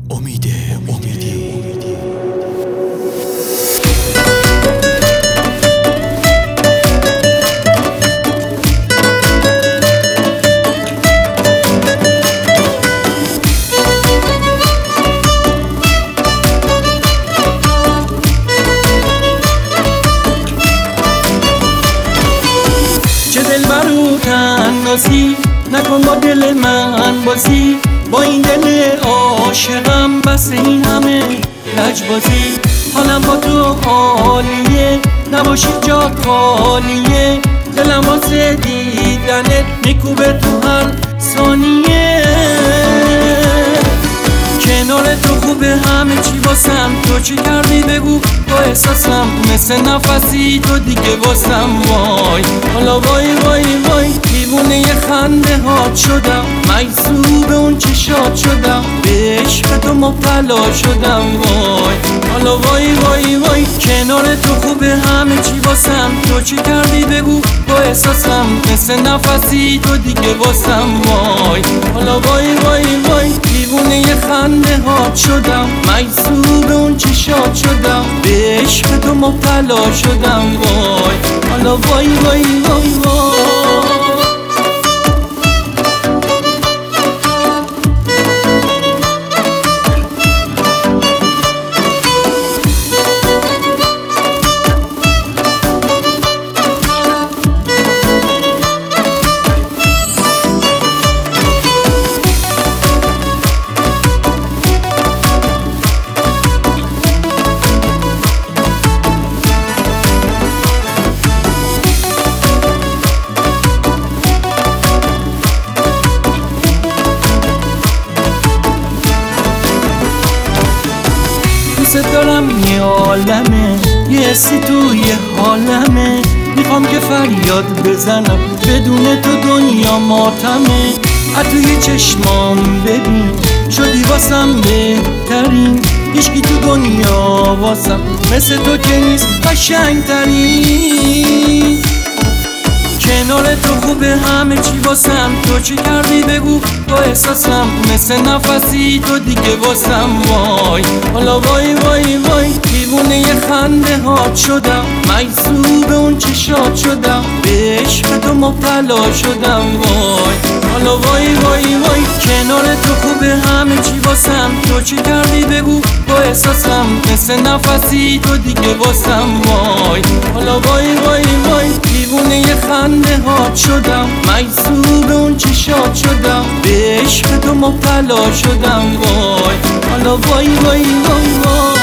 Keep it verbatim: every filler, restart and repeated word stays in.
امید امیدی. چه دلبر و تنازی نکن با دل من بازی، با این دل عاشقم بس این همه لجبازی. حالم با تو عالیه نباشی جا خالیه، دلم واسه دیدنت میکوبه تو هر ثانیه. کنار تو خوبه همه چی واسم، تو چی کردی بگو با احساسم، مثل نفسی تو دیگه واسم. وای حالا وای وای وای دیوونه یه خنده هات شدم، مجذوب اون چشات شدم، به عشق تو مبتلا شدم. وای حالا وای وای وای کنار تو خوبه همه چی واسم، تو چی کردی بگو با احساسم، مثل نفسی تو دیگه واسم. وای حالا وای وای وای دیوونه یه خنده هات شدم، مجذوب اون چشات شدم، به عشق تو مبتلا شدم. وای حالا وای وای وای وای دوست دارم یه عالمه، یه حسی توی حالمه، میخوام که فریاد بزنم بدون تو دنیا ماتمه. از توی چشمام ببین شدی واسم بهترین، هیچکی تو دنیا واسم مثل تو که نیست قشنگترین. کنار تو خوبه همه چی واسم، تو چی کردی بگو با احساسم، مثل نفسی تو دیگه واسم. وای حالا وای وای وای دیوونه یه خنده هات شدم، مجذوب اون چشات شدم، به عشق تو مبتلا شدم. وای حالا وای وای وای کنار تو خوبه همه چی واسم، تو چی کردی بگو با احساسم، مثل نفسی تو دیگه واسم. وای حالا وای وای وای دیوونه یه خنده هات شدم، مجذوب اون چشات شدم، به عشق تو مبتلا شدم. وای حالا وای وای وای وای